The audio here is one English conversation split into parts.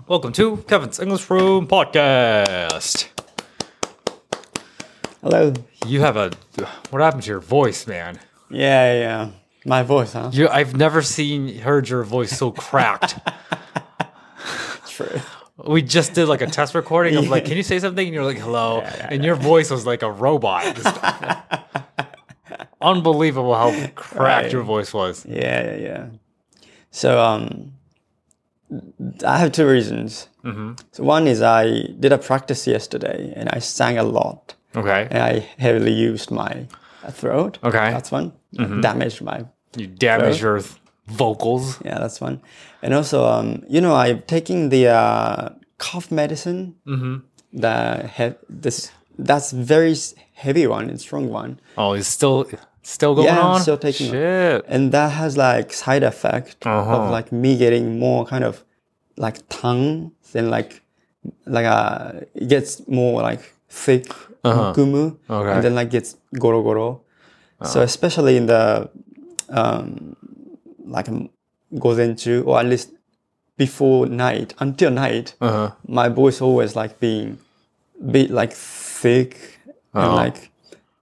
Welcome to Kevin's English Room Podcast. Hello. You have a... What happened to your voice, man? Yeah. My voice, huh? I've never heard your voice so cracked. True. We just did like a test recording of like, can you say something? And you're like, hello. And your voice was like a robot. Unbelievable how cracked your voice was. Yeah. So, I have two reasons. Mm-hmm. So one is I did a practice yesterday and I sang a lot. Okay. And I heavily used my throat. Okay. That's one. Mm-hmm. Damaged my... You damaged your vocals. Yeah, that's one. And also, I'm taking the cough medicine. Mm-hmm. That's very heavy one and strong one. Oh, it's still going on? Yeah, I'm still taking it. Shit. And that has like side effect of like me getting more kind of like tongue, then like it gets more like thick, gumu, Okay. and then like gets goro goro. So especially in the like gozenchu, or at least before night, until night, my voice always like being bit like thick and like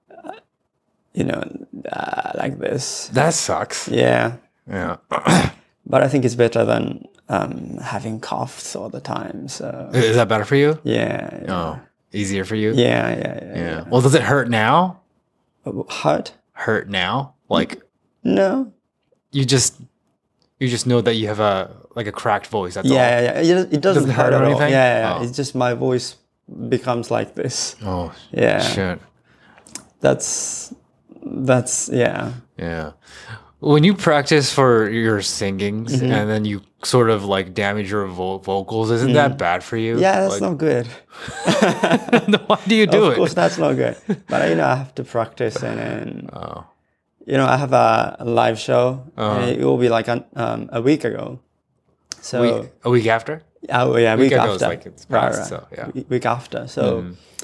like this. That sucks. Yeah. Yeah. But I think it's better than having coughs all the time. So Is that better for you? yeah. Oh, easier for you? Yeah. Well, does it hurt now? Hurt? Hurt now? Like No. you just know that you have a cracked voice. That's all. Yeah. It doesn't hurt or at all. anything? Yeah. Oh. It's just my voice becomes like this. Oh, Yeah. shit. That's yeah. Yeah. When you practice for your singings and then you sort of like damage your vocals, isn't that bad for you? Yeah, that's not good. Why do you do Of it? course, that's not good. But I have to practice and I have a live show and it will be like a week ago. So A week after? week ago is after. like it's past, so, yeah. Week after. So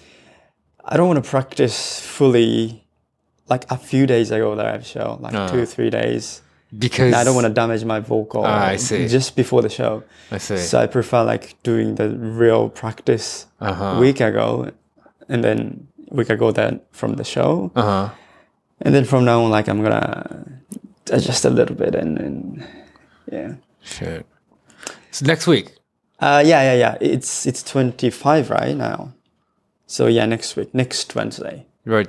I don't want to practice fully. Like a few days ago that I have show, like 2-3 days. Because I don't want to damage my vocal I see. just before the show. I see. So I prefer like doing the real practice week ago, and then week ago then from the show. And then from now on, like I'm gonna adjust a little bit and yeah. Shit. So next week. Yeah. It's 25 right now. So yeah, next week, next Wednesday. Right,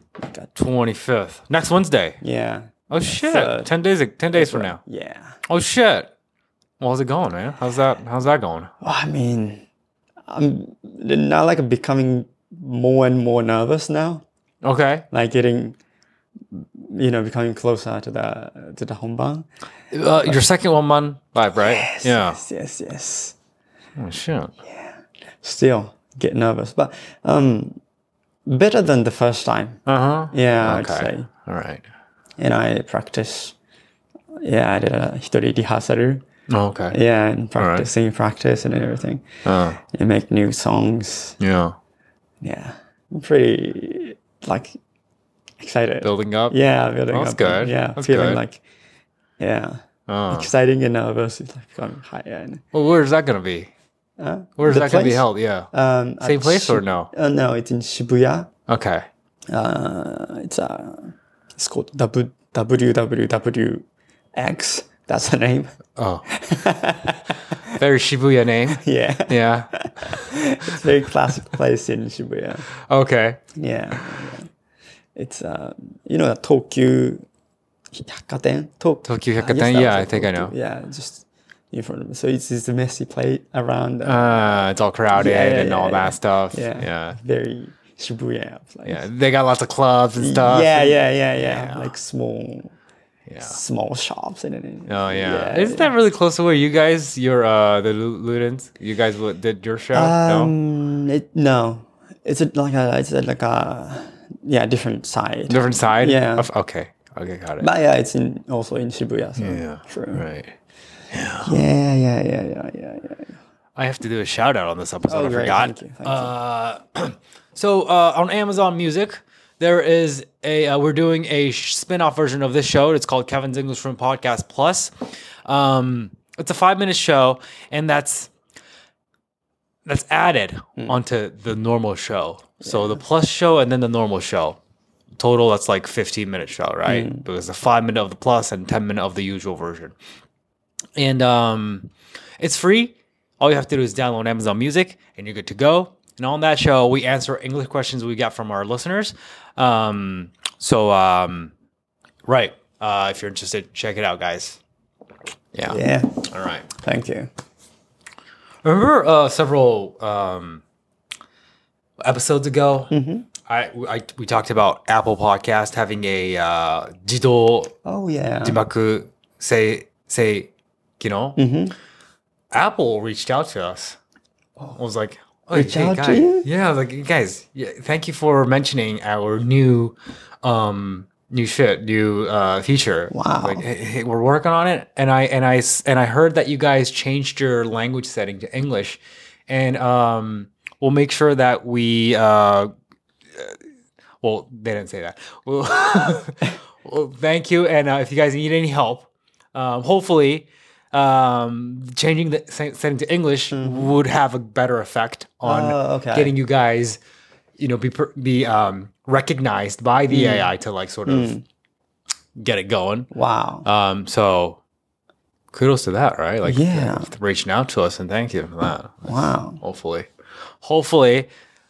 25th. Next Wednesday. Yeah. Oh shit. Third. 10 days from now. Yeah. Oh shit. Well, how's it going, man? How's that going? Well, I mean, I'm now like becoming more and more nervous now. Okay. Like getting, becoming closer to the honban. Your second 1 month live, right? Yes. Oh shit. Still get nervous, but better than the first time. Yeah, I'd say. All right. And I practice. Yeah, I did a hitori rehearsal. Oh, okay. Yeah, and practice and everything. And make new songs. Yeah. Yeah, I'm pretty like excited. Building up. Yeah, building That's up. good. Yeah, That's feeling good. like, exciting and nervous. It's like becoming higher. Well, where's that gonna be? Where's that gonna be held? Yeah. Same place or no? No, it's in Shibuya. Okay. It's called WWWX. That's the name. Oh. Very Shibuya name. Yeah, Yeah. it's a very classic place in Shibuya. Okay. Yeah. It's Tokyu Hyakkaten. Tokyo Yes, Hyakkaten. that Yeah, was I think I Tokyu. know. Yeah, just in front of me. So it's a messy place around. It's all crowded and all that stuff. Yeah. Yeah. Very Shibuya place. Yeah. They got lots of clubs and stuff. Yeah. Like small shops and everything. Oh yeah. Isn't that really close to where you guys, the Ludens, you guys did your show? No. No. It's like a different side. Different side. Yeah. Okay. Got it. But yeah, it's also in Shibuya. So Yeah. true. Right. Yeah. I have to do a shout out on this episode. I great. forgot. Thank you. So on Amazon Music, there is we're doing a spin-off version of this show. It's called Kevin's English Room Podcast Plus. It's a 5-minute show, and that's that's added onto the normal show. So the plus show and then the normal show. Total, that's like 15-minute show, right? Because the 5-minute of the plus and 10-minute of the usual version. And it's free. All you have to do is download Amazon Music and you're good to go. And on that show, we answer English questions we got from our listeners. Right. If you're interested, check it out, guys. Yeah. Yeah. All right. Thank you. Remember several episodes ago, we talked about Apple Podcast having a 自動 字幕 say Apple reached out to us. I was like, oh, Reach out to you? Yeah, like guys, thank you for mentioning our new feature. Wow. Like, hey, we're working on it, and I heard that you guys changed your language setting to English, and we'll make sure that we well, they didn't say that. Well, thank you, and if you guys need any help, hopefully changing the setting to English would have a better effect on getting you guys, be recognized by the AI to like sort of get it going. Wow. So kudos to that, right? Like, reaching out to us, and thank you for that. Wow. Hopefully,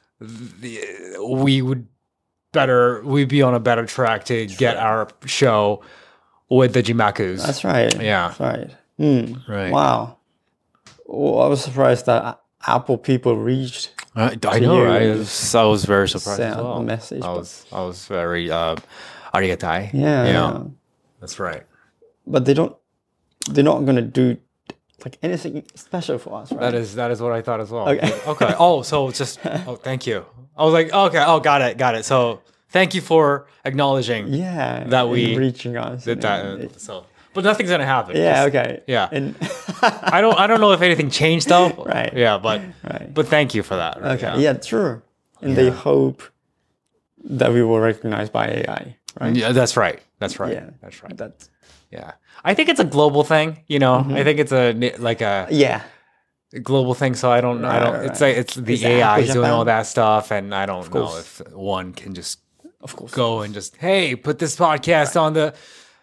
we'd be on a better track to get our show with the Jimakus. That's right. Yeah. That's right. Right. Wow. Well, I was surprised that Apple people reached. I know, right? I was very surprised as well. The message. I was very arigatai. Yeah. That's right. But they're not gonna do like anything special for us, right? That is what I thought as well. Okay. Okay. So just thank you. I was like, okay, got it. So thank you for acknowledging that we reaching us. But nothing's gonna happen. Yeah, okay. Yeah. And I don't know if anything changed though. Right. Yeah, but thank you for that. Right? Okay. Yeah, true. And they hope that we will recognize by AI, right? Yeah, that's right. Yeah. That's right. That's I think it's a global thing, I think it's a global thing, so I don't it's like it's the AI is doing all that stuff, and I don't know if one can just go and just, hey, put this podcast on the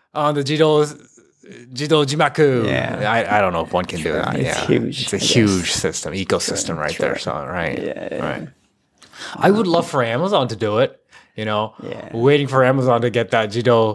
Jido Jimaku. Yeah. I don't know if one can do that. It's huge. It's a huge ecosystem right there. So right. I would love for Amazon to do it. Waiting for Amazon to get that Jido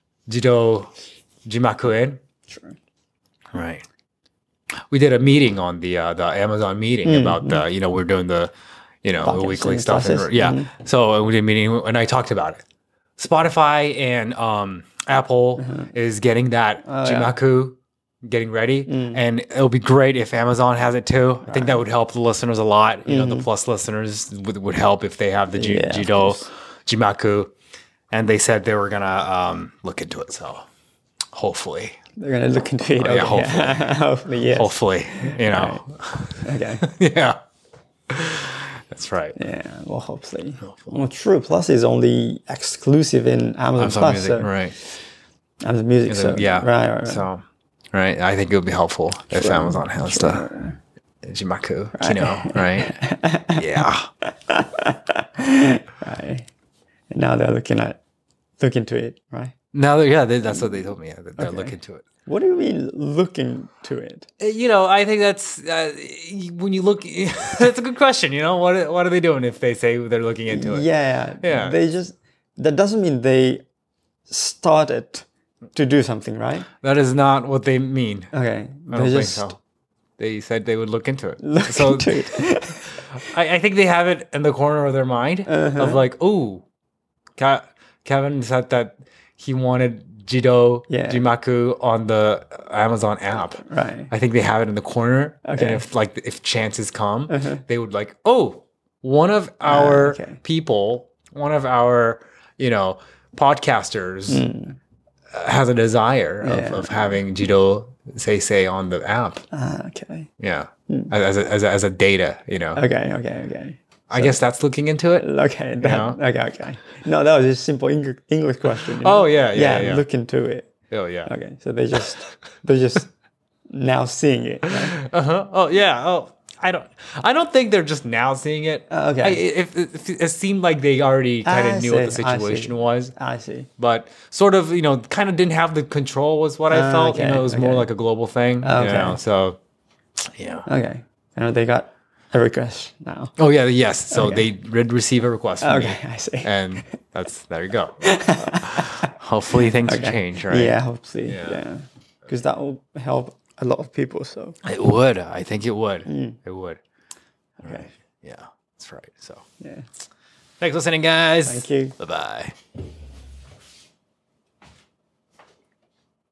Jimaku in. True. Right. We did a meeting on the Amazon meeting about we're doing the the weekly stuff. So we did a meeting and I talked about it. Spotify and Apple is getting that Jimaku getting ready, and it'll be great if Amazon has it too. I think that would help the listeners a lot. The Plus listeners would help if they have the Jido Jimaku, and they said they were gonna look into it. So hopefully they're gonna look into it. Hopefully, yes. Hopefully, Okay. Yeah. That's right. Yeah, well, hopefully. Well, true. Plus is only exclusive in Amazon Plus. Music, right. Amazon Music, so. Yeah. Right. So, right. I think it would be helpful if Amazon has the Jimaku, right? Yeah. Right. And now they're look into it, right? Now, that's what they told me. They're looking to it. What do you mean looking to it? I think that's when you look. That's a good question. What are they doing if they say they're looking into it? Yeah. That doesn't mean they started to do something, right? That is not what they mean. Okay, I don't think so. They said they would look into it. Into it. I think they have it in the corner of their mind of like, oh, Kevin said that he wanted Jimaku on the Amazon app. Right. I think they have it in the corner. Okay. And if chances come, they would like, oh, one of our people, one of our, podcasters has a desire of having Jido say on the app. Okay. Yeah. As a data, Okay. I guess that's looking into it. Okay. Okay. No, that was just a simple English question. Oh yeah. Look into it. Oh yeah. Okay. So they're just now seeing it. Right? Oh yeah. Oh, I don't think they're just now seeing it. Okay. It seemed like they already kind of knew what the situation was. I see. But sort of, kind of didn't have the control was what I felt. Okay, It was more like a global thing. Okay. So, yeah. Okay. I know they got a request now. Oh, yeah, yes. So they did receive a request from me. I see. And there you go. Hopefully things change, right? Yeah, hopefully. Yeah. Because that will help a lot of people. So it would. I think it would. It would. Okay. Right. Yeah, that's right. So yeah. thanks for listening, guys. Thank you. Bye-bye.